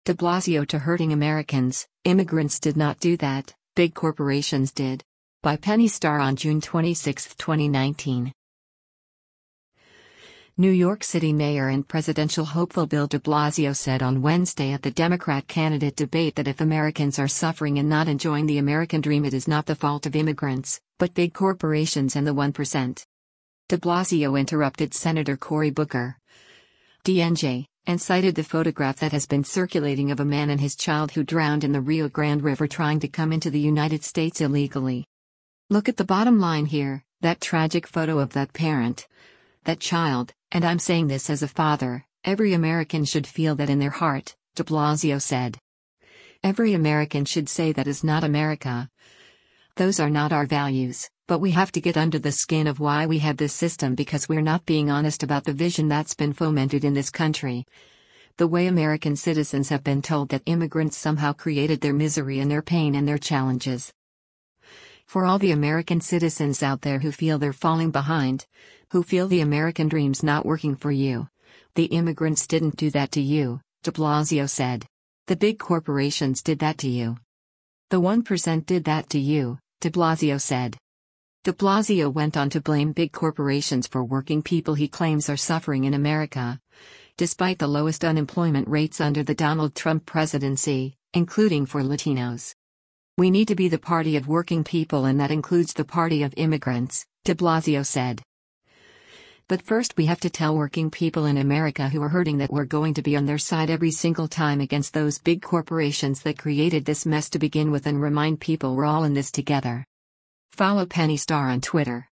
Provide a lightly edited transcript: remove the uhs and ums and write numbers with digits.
De Blasio to hurting Americans, immigrants did not do that, big corporations did. By Penny Starr on June 26, 2019. New York City Mayor and presidential hopeful Bill de Blasio said on Wednesday at the Democrat candidate debate that if Americans are suffering and not enjoying the American dream, it is not the fault of immigrants, but big corporations and the 1%. De Blasio interrupted Senator Cory Booker, DNJ, and cited the photograph that has been circulating of a man and his child who drowned in the Rio Grande River trying to come into the United States illegally. Look at the bottom line here, that tragic photo of that parent, that child, and I'm saying this as a father, every American should feel that in their heart, de Blasio said. Every American should say that is not America. Those are not our values, but we have to get under the skin of why we have this system because we're not being honest about the vision that's been fomented in this country. The way American citizens have been told that immigrants somehow created their misery and their pain and their challenges. For all the American citizens out there who feel they're falling behind, who feel the American dream's not working for you, the immigrants didn't do that to you, de Blasio said. The big corporations did that to you. The 1% did that to you, de Blasio said. De Blasio went on to blame big corporations for working people he claims are suffering in America. Despite the lowest unemployment rates under the Donald Trump presidency, including for Latinos. We need to be the party of working people, and that includes the party of immigrants, de Blasio said. But first we have to tell working people in America who are hurting that we're going to be on their side every single time against those big corporations that created this mess to begin with, and remind people we're all in this together. Follow Penny Starr on Twitter.